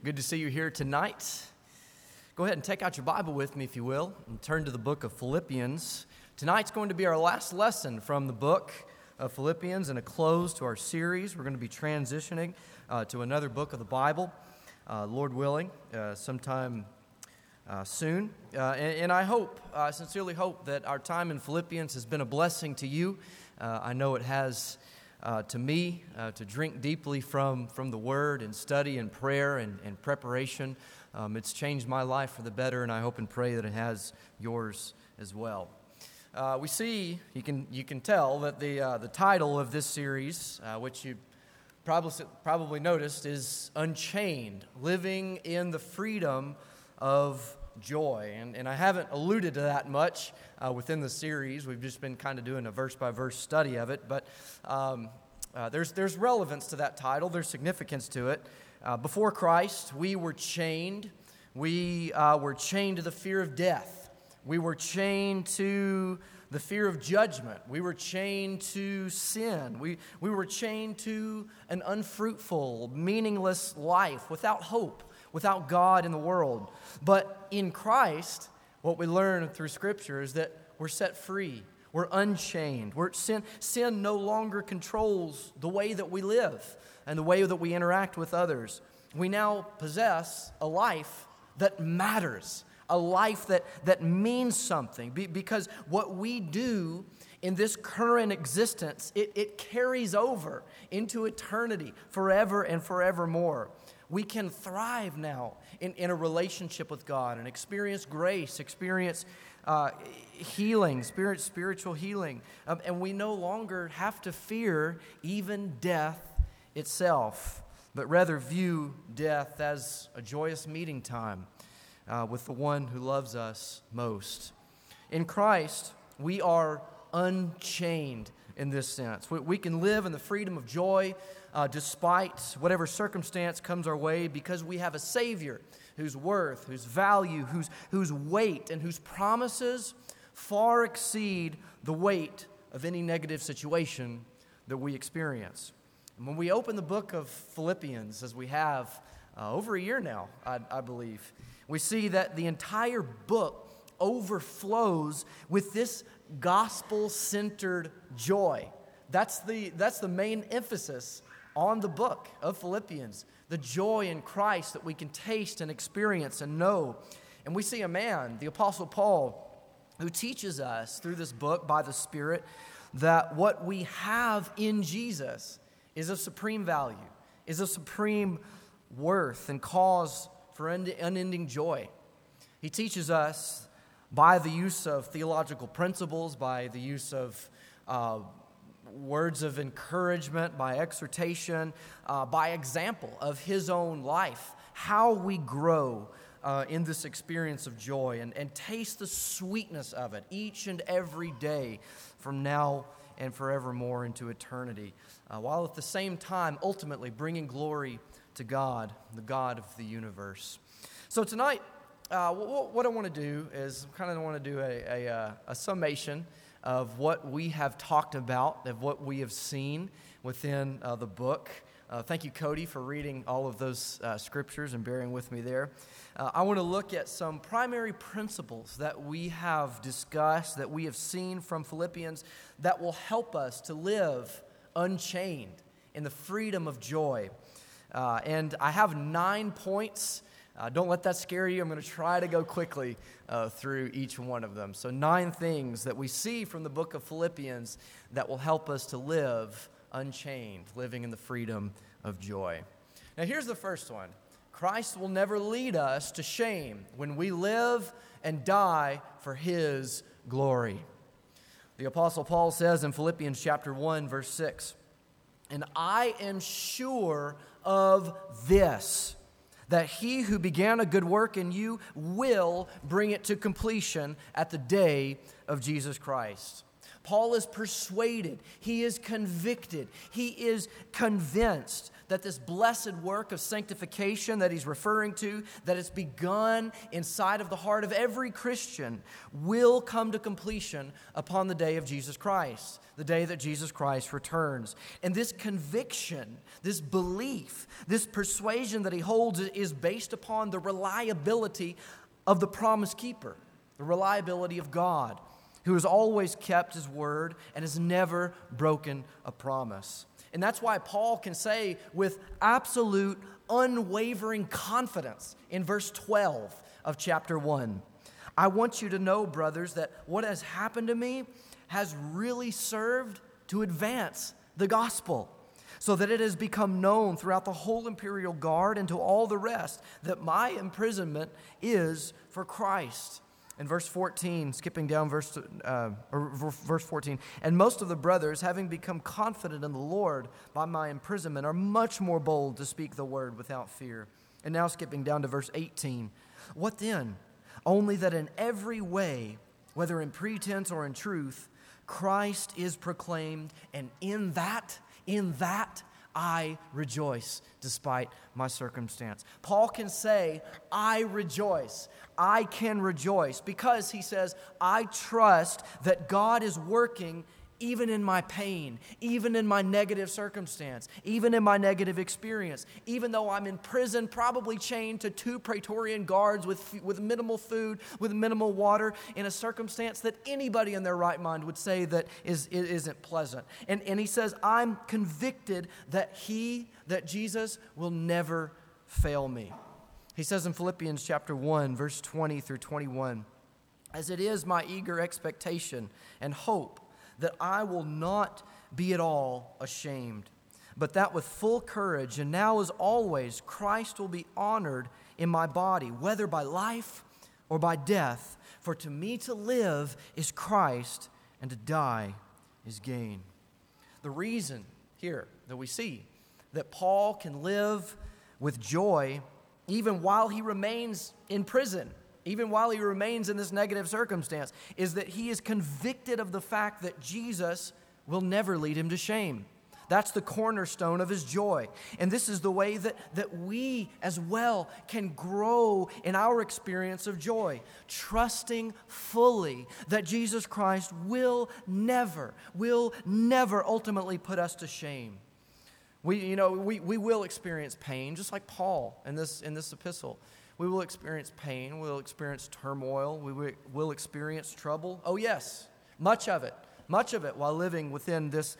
Good to see you here tonight. Go ahead and take out your Bible with me, if you will, and turn to the book of Philippians. Tonight's going to be our last lesson from the book of Philippians and a close to our series. We're going to be transitioning to another book of the Bible, Lord willing, sometime soon. And I sincerely hope that our time in Philippians has been a blessing to you. I know it has to me, to drink deeply from the Word and study and prayer and preparation. It's changed my life for the better, and I hope and pray that it has yours as well. We see, you can tell that the title of this series, which you probably noticed, is Unchained, Living in the Freedom of Joy. And I haven't alluded to that much within the series. We've just been kind of doing a verse-by-verse study of it, but there's relevance to that title. There's significance to it. Before Christ, we were chained. We were chained to the fear of death. We were chained to the fear of judgment. We were chained to sin. We were chained to an unfruitful, meaningless life without hope, without God in the world. But in Christ, what we learn through Scripture is that we're set free. We're unchained. Sin no longer controls the way that we live and the way that we interact with others. We now possess a life that matters, a life that means something, because what we do in this current existence, it carries over into eternity, forever and forevermore. We can thrive now in a relationship with God and experience grace, experience healing, spiritual healing. And we no longer have to fear even death itself, but rather view death as a joyous meeting time with the one who loves us most. In Christ, we are unchained in this sense. We can live in the freedom of joy despite whatever circumstance comes our way, because we have a Savior whose worth, whose value, whose weight, and whose promises far exceed the weight of any negative situation that we experience. And when we open the book of Philippians, as we have over a year now, I believe, we see that the entire book overflows with this gospel-centered joy. That's the main emphasis on the book of Philippians, the joy in Christ that we can taste and experience and know. And we see a man, the Apostle Paul, who teaches us through this book by the Spirit that what we have in Jesus is of supreme value, is of supreme worth and cause for unending joy. He teaches us by the use of theological principles, by the use of words of encouragement, by exhortation, by example of his own life, how we grow in this experience of joy and taste the sweetness of it each and every day from now and forevermore into eternity, while at the same time ultimately bringing glory to God, the God of the universe. So tonight, what I want to do is kind of want to do a summation of what we have talked about, of what we have seen within the book. Thank you, Cody, for reading all of those scriptures and bearing with me there. I want to look at some primary principles that we have discussed, that we have seen from Philippians, that will help us to live unchained in the freedom of joy. And I have 9 points. Don't let that scare you. I'm going to try to go quickly through each one of them. So 9 things that we see from the book of Philippians that will help us to live unchained, living in the freedom of joy. Now here's the first one. Christ will never lead us to shame when we live and die for His glory. The Apostle Paul says in Philippians chapter 1, verse 6, "And I am sure of this, that He who began a good work in you will bring it to completion at the day of Jesus Christ." Paul is persuaded, he is convicted, he is convinced that this blessed work of sanctification that he's referring to, that it's begun inside of the heart of every Christian, will come to completion upon the day of Jesus Christ, the day that Jesus Christ returns. And this conviction, this belief, this persuasion that he holds is based upon the reliability of the promise keeper, the reliability of God, who has always kept his word and has never broken a promise. And that's why Paul can say with absolute, unwavering confidence in verse 12 of chapter 1, I want you to know, brothers, that what has happened to me has really served to advance the gospel, so that it has become known throughout the whole imperial guard and to all the rest that my imprisonment is for Christ. In verse 14, skipping down verse 14, and most of the brothers, having become confident in the Lord by my imprisonment, are much more bold to speak the word without fear. And now skipping down to verse 18, what then? Only that in every way, whether in pretense or in truth, Christ is proclaimed, and in that I rejoice despite my circumstance. Paul can say, I rejoice. I can rejoice because he says, I trust that God is working even in my pain, even in my negative circumstance, even in my negative experience, even though I'm in prison, probably chained to 2 Praetorian guards with minimal food, with minimal water, in a circumstance that anybody in their right mind would say that isn't pleasant. And he says, I'm convicted that Jesus will never fail me. He says in Philippians chapter 1, verse 20 through 21, as it is my eager expectation and hope that I will not be at all ashamed, but that with full courage, and now as always, Christ will be honored in my body, whether by life or by death. For to me to live is Christ, and to die is gain. The reason here that we see that Paul can live with joy even while he remains in prison, even while he remains in this negative circumstance, is that he is convicted of the fact that Jesus will never lead him to shame. That's the cornerstone of his joy. And this is the way that we as well can grow in our experience of joy, trusting fully that Jesus Christ will never ultimately put us to shame. We will experience pain, just like Paul in this epistle. We will experience pain. We'll experience turmoil. We will experience trouble. Oh yes, much of it while living within this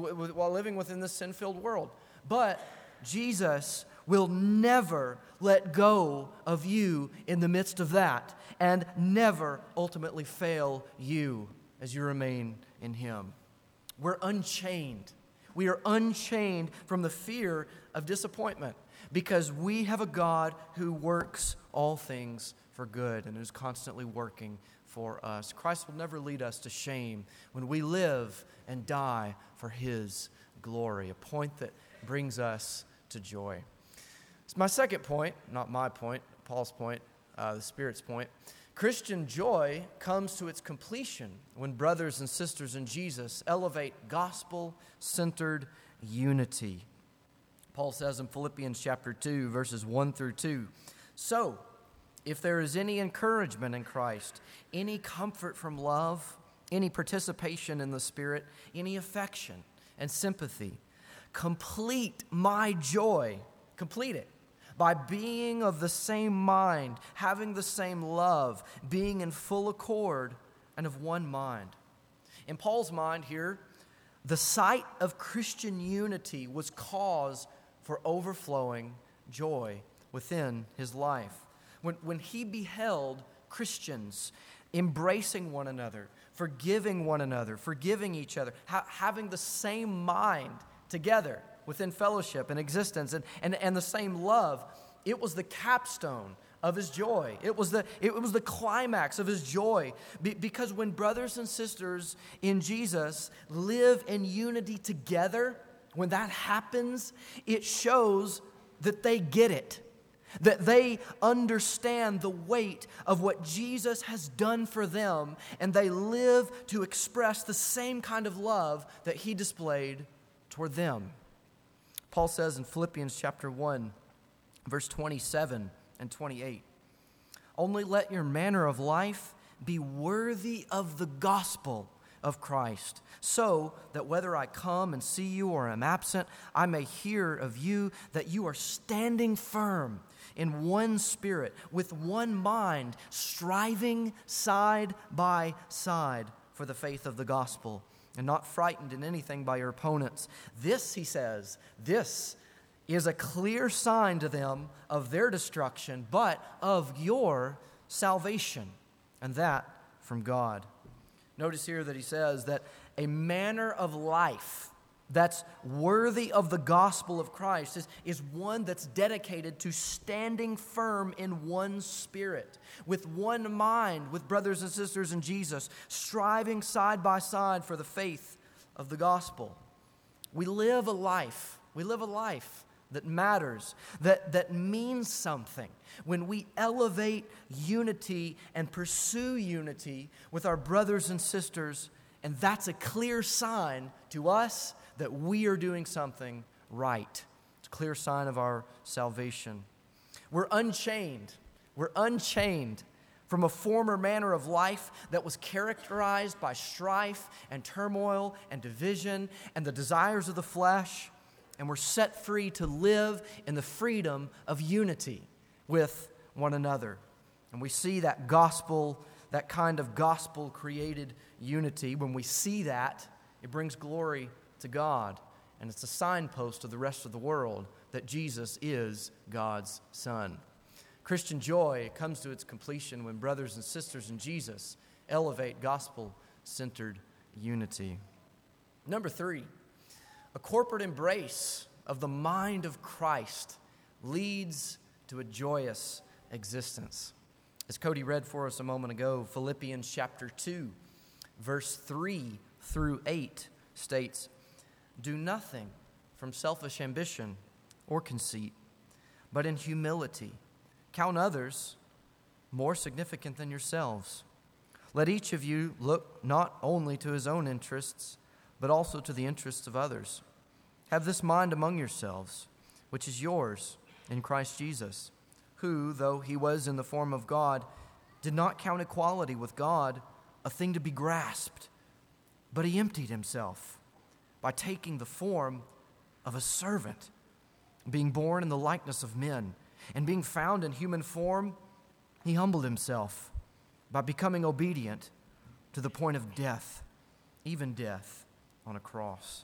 sin-filled world. But Jesus will never let go of you in the midst of that, and never ultimately fail you as you remain in Him. We're unchained. We are unchained from the fear of disappointment, because we have a God who works all things for good and is constantly working for us. Christ will never lead us to shame when we live and die for His glory, a point that brings us to joy. It's my second point, not my point, Paul's point, the Spirit's point. Christian joy comes to its completion when brothers and sisters in Jesus elevate gospel-centered unity. Paul says in Philippians chapter 2, verses 1 through 2, so, if there is any encouragement in Christ, any comfort from love, any participation in the Spirit, any affection and sympathy, complete my joy, complete it, by being of the same mind, having the same love, being in full accord and of one mind. In Paul's mind here, the sight of Christian unity was cause for overflowing joy within his life. When he beheld Christians embracing one another, forgiving one another, forgiving each other, having the same mind together within fellowship and existence and the same love, it was the capstone of his joy. It was the climax of his joy. Because when brothers and sisters in Jesus live in unity together, when that happens, it shows that they get it, that they understand the weight of what Jesus has done for them, and they live to express the same kind of love that He displayed toward them. Paul says in Philippians chapter 1, verse 27 and 28, "Only let your manner of life be worthy of the gospel of Christ, so that whether I come and see you or am absent, I may hear of you that you are standing firm in one spirit, with one mind, striving side by side for the faith of the gospel, and not frightened in anything by your opponents. This," he says, "this is a clear sign to them of their destruction, but of your salvation, and that from God." Notice here that he says that a manner of life that's worthy of the gospel of Christ is one that's dedicated to standing firm in one spirit, with one mind, with brothers and sisters in Jesus, striving side by side for the faith of the gospel. We live a life that matters, that means something when we elevate unity and pursue unity with our brothers and sisters, and that's a clear sign to us that we are doing something right. It's a clear sign of our salvation. We're unchained from a former manner of life that was characterized by strife and turmoil and division and the desires of the flesh, and we're set free to live in the freedom of unity with one another. And we see that gospel, that kind of gospel-created unity. When we see that, it brings glory to God, and it's a signpost to the rest of the world that Jesus is God's Son. Christian joy comes to its completion when brothers and sisters in Jesus elevate gospel-centered unity. Number 3, a corporate embrace of the mind of Christ leads to a joyous existence. As Cody read for us a moment ago, Philippians chapter 2, verse 3 through 8 states, "Do nothing from selfish ambition or conceit, but in humility count others more significant than yourselves. Let each of you look not only to his own interests, but also to the interests of others. Have this mind among yourselves, which is yours in Christ Jesus, who, though he was in the form of God, did not count equality with God a thing to be grasped, but he emptied himself by taking the form of a servant, being born in the likeness of men, and being found in human form, he humbled himself by becoming obedient to the point of death, even death on a cross."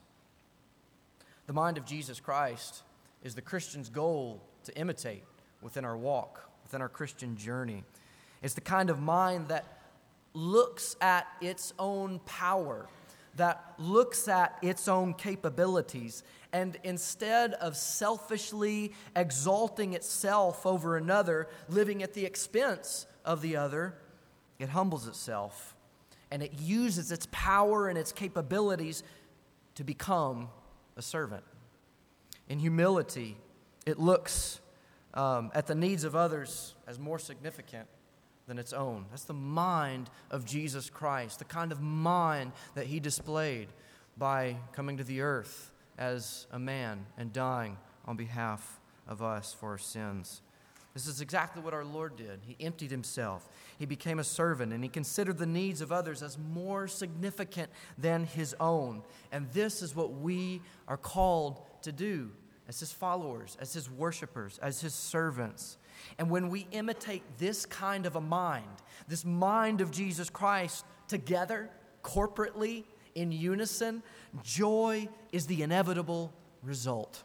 The mind of Jesus Christ is the Christian's goal to imitate within our walk, within our Christian journey. It's the kind of mind that looks at its own power, that looks at its own capabilities, and instead of selfishly exalting itself over another, living at the expense of the other, it humbles itself, and it uses its power and its capabilities to become a servant. In humility, it looks at the needs of others as more significant than its own. That's the mind of Jesus Christ, the kind of mind that he displayed by coming to the earth as a man and dying on behalf of us for our sins. This is exactly what our Lord did. He emptied himself. He became a servant, and he considered the needs of others as more significant than his own. And this is what we are called to do as his followers, as his worshipers, as his servants. And when we imitate this kind of a mind, this mind of Jesus Christ together, corporately, in unison, joy is the inevitable result.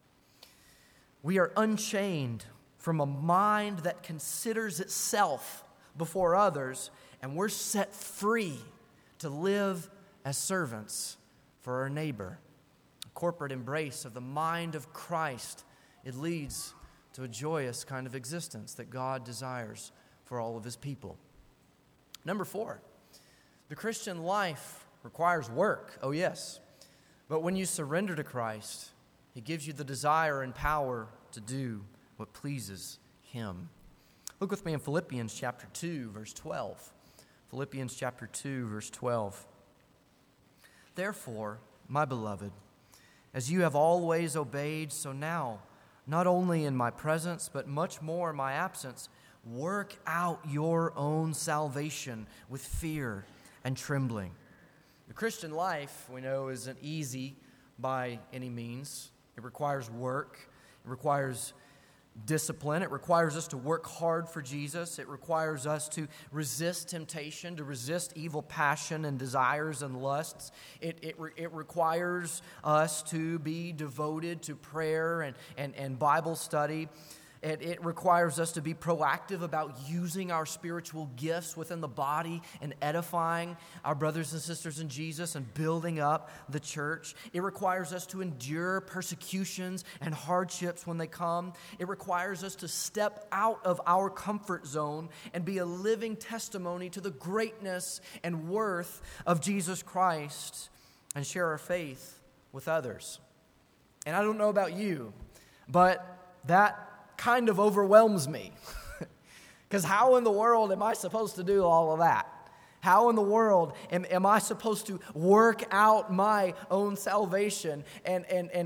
We are unchained from a mind that considers itself before others, and we're set free to live as servants for our neighbor. A corporate embrace of the mind of Christ, it leads to a joyous kind of existence that God desires for all of his people. Number 4, the Christian life requires work, oh yes. But when you surrender to Christ, he gives you the desire and power to do what pleases him. Look with me in Philippians chapter 2, verse 12. Philippians chapter 2, verse 12. "Therefore, my beloved, as you have always obeyed, so now, not only in my presence, but much more in my absence, work out your own salvation with fear and trembling. The Christian life, we know, isn't easy by any means. It requires work. It requires discipline. It requires us to work hard for Jesus. It requires us to resist temptation, to resist evil passion and desires and lusts. It requires us to be devoted to prayer and Bible study. It requires us to be proactive about using our spiritual gifts within the body and edifying our brothers and sisters in Jesus and building up the church. It requires us to endure persecutions and hardships when they come. It requires us to step out of our comfort zone and be a living testimony to the greatness and worth of Jesus Christ and share our faith with others. And I don't know about you, but that kind of overwhelms me. Because how in the world am I supposed to do all of that? How in the world am I supposed to work out my own salvation and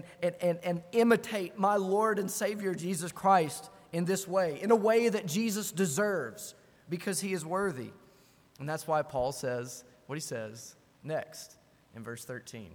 imitate my Lord and Savior Jesus Christ in this way, in a way that Jesus deserves, because he is worthy? And that's why Paul says what he says next in verse 13.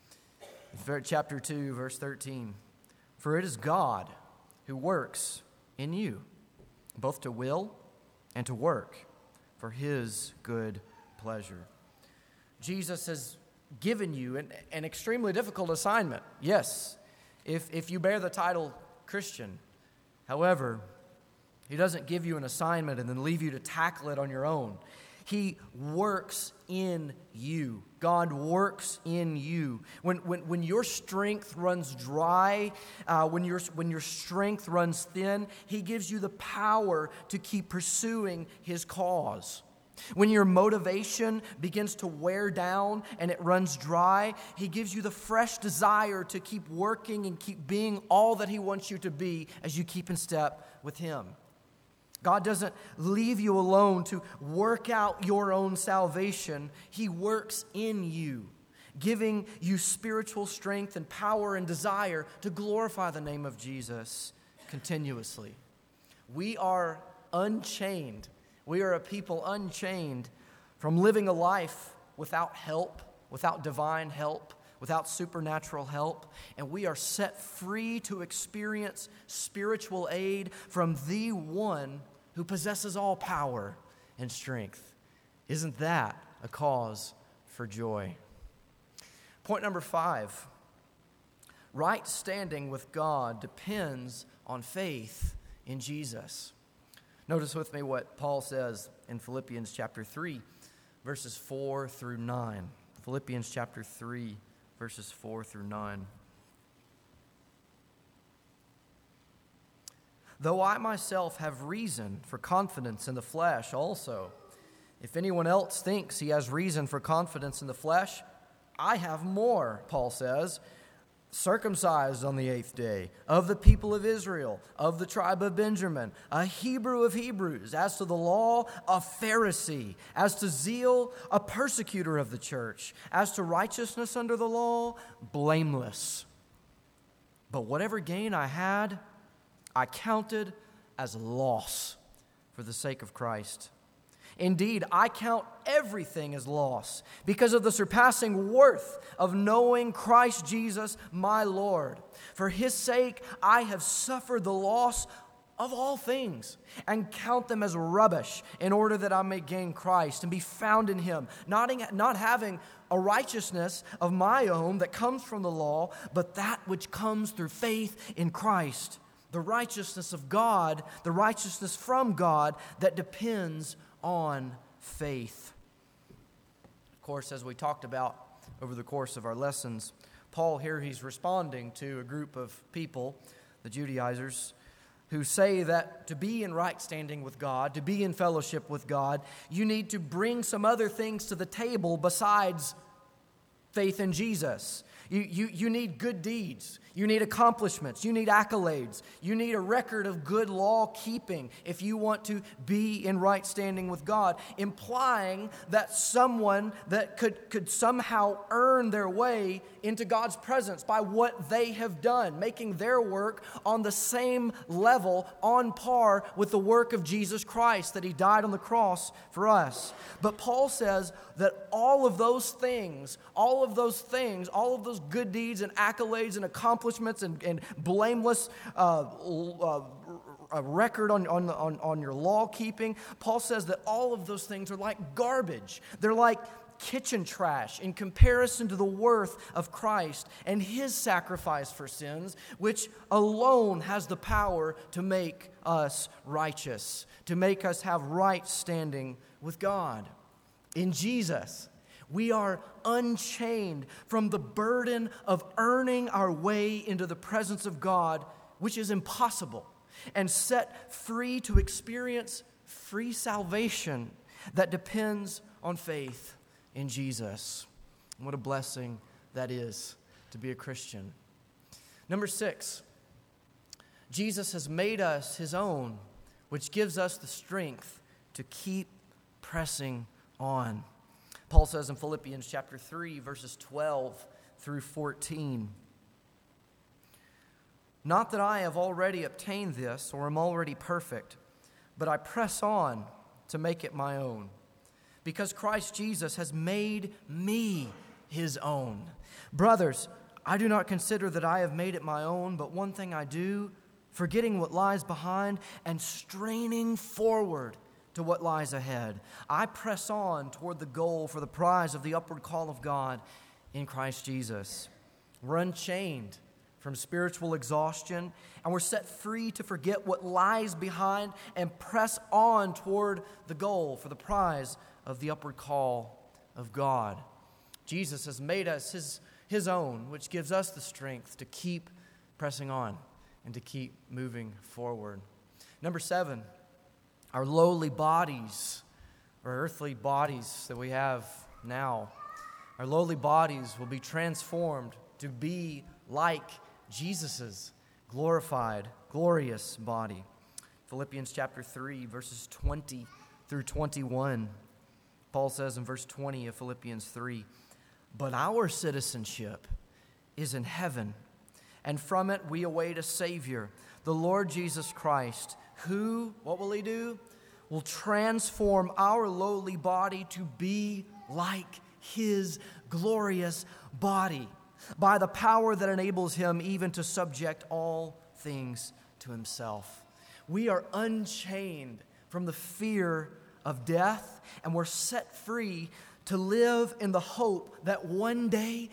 Chapter 2, verse 13. For it is God who works in you, both to will and to work for his good pleasure. Jesus has given you an extremely difficult assignment. Yes, if you bear the title Christian. However, he doesn't give you an assignment and then leave you to tackle it on your own. He works in you. God works in you. When your strength runs dry, when your strength runs thin, he gives you the power to keep pursuing his cause. When your motivation begins to wear down and it runs dry, he gives you the fresh desire to keep working and keep being all that he wants you to be as you keep in step with him. God doesn't leave you alone to work out your own salvation. He works in you, giving you spiritual strength and power and desire to glorify the name of Jesus continuously. We are unchained. We are a people unchained from living a life without help, without divine help, without supernatural help, and we are set free to experience spiritual aid from the one who possesses all power and strength. Isn't that a cause for joy? Point number 5, right standing with God depends on faith in Jesus. Notice with me what Paul says in Philippians chapter 3, verses 4 through 9. Philippians chapter 3, verses 4 through 9. Though I myself have reason for confidence in the flesh also, if anyone else thinks he has reason for confidence in the flesh, I have more, Paul says, circumcised on the 8th day, of the people of Israel, of the tribe of Benjamin, a Hebrew of Hebrews, as to the law, a Pharisee, as to zeal, a persecutor of the church, as to righteousness under the law, blameless. But whatever gain I had, I counted as loss for the sake of Christ. Indeed, I count everything as loss because of the surpassing worth of knowing Christ Jesus, my Lord. For his sake, I have suffered the loss of all things and count them as rubbish in order that I may gain Christ and be found in him, not having a righteousness of my own that comes from the law, but that which comes through faith in Christ. The righteousness of God, the righteousness from God that depends on faith. Of course, as we talked about over the course of our lessons, Paul here, he's responding to a group of people, the Judaizers, who say that to be in right standing with God, to be in fellowship with God, you need to bring some other things to the table besides faith in Jesus. You need good deeds. You need accomplishments. You need accolades. You need a record of good law keeping if you want to be in right standing with God, implying that someone that could somehow earn their way into God's presence by what they have done, making their work on the same level, on par with the work of Jesus Christ, that He died on the cross for us. But Paul says that all of those things, all of those good deeds and accolades and accomplishments and blameless a record on your law keeping, Paul says that all of those things are like garbage. They're like kitchen trash in comparison to the worth of Christ and His sacrifice for sins, which alone has the power to make us righteous, to make us have right standing with God. In Jesus, we are unchained from the burden of earning our way into the presence of God, which is impossible, and set free to experience free salvation that depends on faith in Jesus. What a blessing that is to be a Christian. Number 6, Jesus has made us His own, which gives us the strength to keep pressing on. Paul says in Philippians chapter 3, verses 12 through 14, "Not that I have already obtained this or am already perfect, but I press on to make it my own, because Christ Jesus has made me His own. Brothers, I do not consider that I have made it my own, but one thing I do, forgetting what lies behind and straining forward to what lies ahead, I press on toward the goal for the prize of the upward call of God in Christ Jesus." We're unchained from spiritual exhaustion, and we're set free to forget what lies behind and press on toward the goal for the prize of the upward call of God. Jesus has made us His own, which gives us the strength to keep pressing on and to keep moving forward. Number 7, our lowly bodies, or earthly bodies that we have now, our lowly bodies will be transformed to be like Jesus' glorified, glorious body. Philippians chapter 3, verses 20 through 21. Paul says in verse 20 of Philippians 3, "But our citizenship is in heaven, and from it we await a Savior, the Lord Jesus Christ, who," what will He do? "Will transform our lowly body to be like His glorious body, by the power that enables Him even to subject all things to Himself." We are unchained from the fear of death, and we're set free to live in the hope that one day,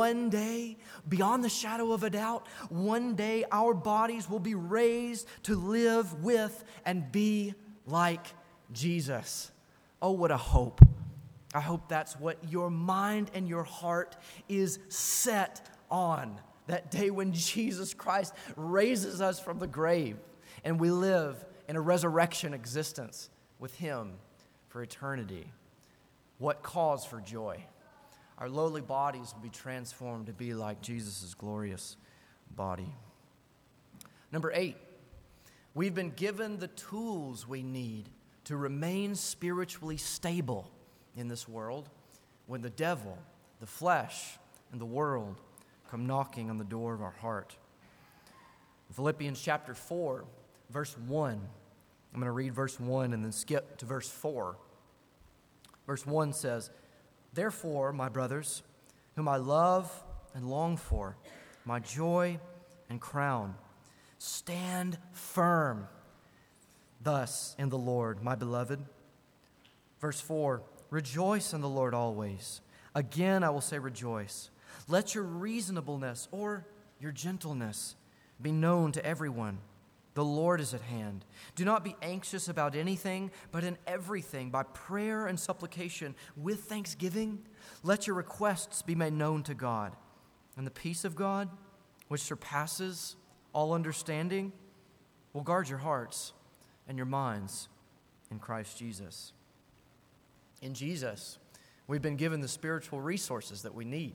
beyond the shadow of a doubt, one day our bodies will be raised to live with and be like Jesus. Oh, what a hope. I hope that's what your mind and your heart is set on, that day when Jesus Christ raises us from the grave and we live in a resurrection existence with Him for eternity. What cause for joy. Our lowly bodies will be transformed to be like Jesus' glorious body. Number 8, we've been given the tools we need to remain spiritually stable in this world when the devil, the flesh, and the world come knocking on the door of our heart. Philippians chapter 4, verse 1. I'm going to read verse 1 and then skip to verse 4. Verse 1 says, "Therefore, my brothers, whom I love and long for, my joy and crown, stand firm thus in the Lord, my beloved." Verse 4, "Rejoice in the Lord always. Again, I will say rejoice. Let your reasonableness," or your gentleness, "be known to everyone. The Lord is at hand. Do not be anxious about anything, but in everything, by prayer and supplication, with thanksgiving, let your requests be made known to God. And the peace of God, which surpasses all understanding, will guard your hearts and your minds in Christ Jesus." In Jesus, we've been given the spiritual resources that we need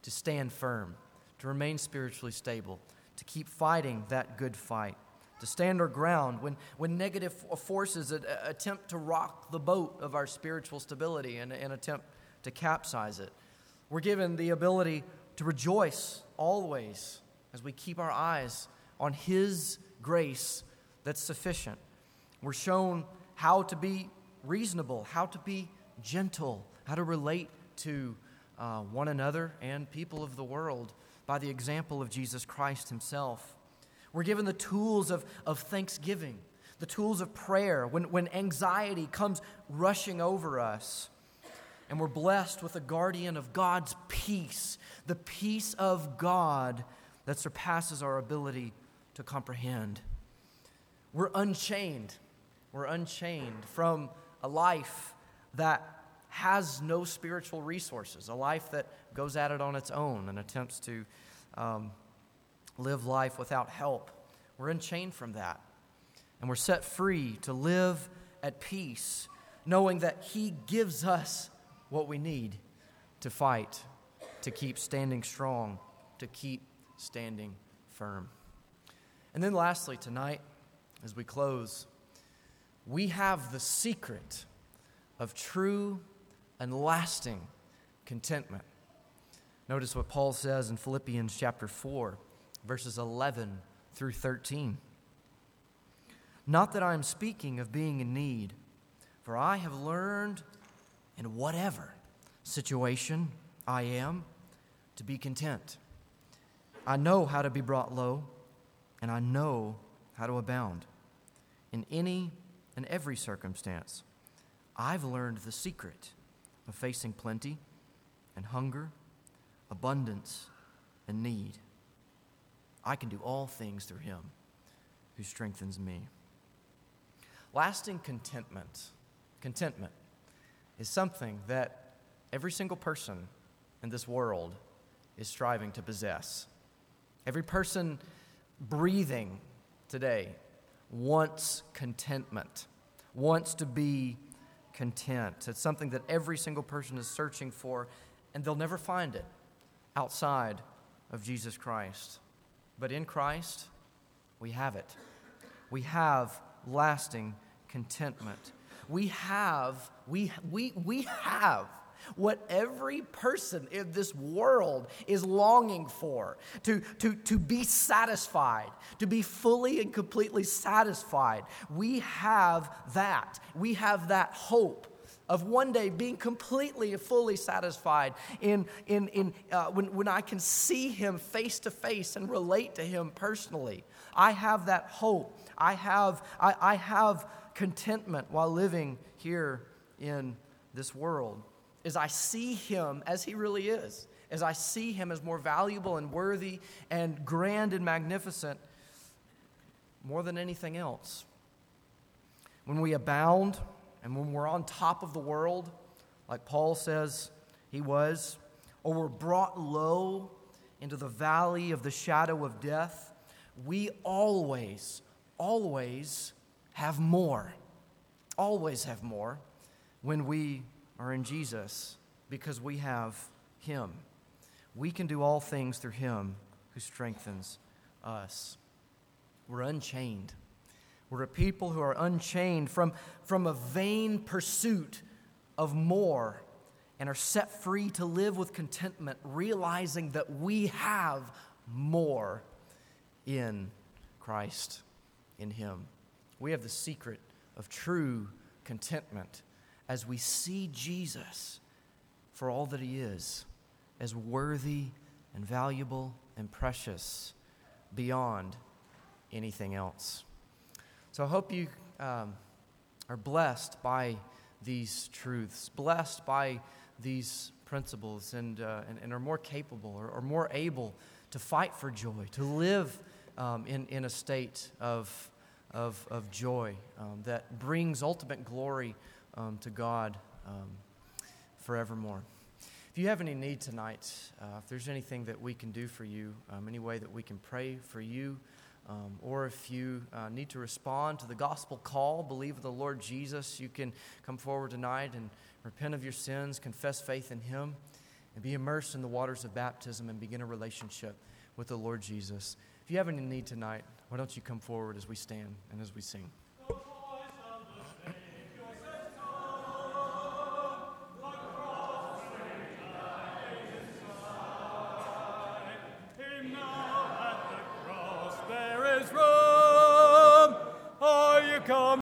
to stand firm, to remain spiritually stable, to keep fighting that good fight, to stand our ground when negative forces attempt to rock the boat of our spiritual stability and attempt to capsize it. We're given the ability to rejoice always as we keep our eyes on His grace that's sufficient. We're shown how to be reasonable, how to be gentle, how to relate to one another and people of the world by the example of Jesus Christ Himself. We're given the tools of thanksgiving, the tools of prayer when anxiety comes rushing over us. And we're blessed with a guardian of God's peace, the peace of God that surpasses our ability to comprehend. We're unchained. We're unchained from a life that has no spiritual resources, a life that goes at it on its own and attempts to live life without help. We're unchained from that. And we're set free to live at peace, knowing that He gives us what we need to fight, to keep standing strong, to keep standing firm. And then lastly, tonight, as we close, we have the secret of true and lasting contentment. Notice what Paul says in Philippians chapter 4, verses 11 through 13. Not that I am speaking of being in need, for I have learned in whatever situation I am to be content. I know how to be brought low, and I know how to abound. In any and every circumstance, I've learned the secret of facing plenty and hunger, abundance and need. I can do all things through Him who strengthens me. Lasting contentment is something that every single person in this world is striving to possess. Every person breathing today wants contentment, wants to be content. It's something that every single person is searching for, and they'll never find it outside of Jesus Christ. But in Christ, we have it. We have lasting contentment. We have what every person in this world is longing for, to be satisfied, to be fully and completely satisfied. We have that. We have that hope of one day being completely and fully satisfied when I can see Him face to face and relate to Him personally. I have that hope. I have contentment while living here in this world, as I see Him as He really is, as I see Him as more valuable and worthy and grand and magnificent more than anything else. When we abound and when we're on top of the world, like Paul says he was, or we're brought low into the valley of the shadow of death, we always have more. Always have more when we are in Jesus, because we have Him. We can do all things through Him who strengthens us. We're unchained. We're a people who are unchained from a vain pursuit of more and are set free to live with contentment, realizing that we have more in Christ, in Him. We have the secret of true contentment as we see Jesus for all that He is, as worthy and valuable and precious beyond anything else. So I hope you are blessed by these truths, blessed by these principles, and are more capable or more able to fight for joy, to live in a state of joy that brings ultimate glory to God forevermore. If you have any need tonight, if there's anything that we can do for you, any way that we can pray for you, or if you need to respond to the gospel call, believe in the Lord Jesus, you can come forward tonight and repent of your sins, confess faith in Him, and be immersed in the waters of baptism and begin a relationship with the Lord Jesus. If you have any need tonight, why don't you come forward as we stand and as we sing?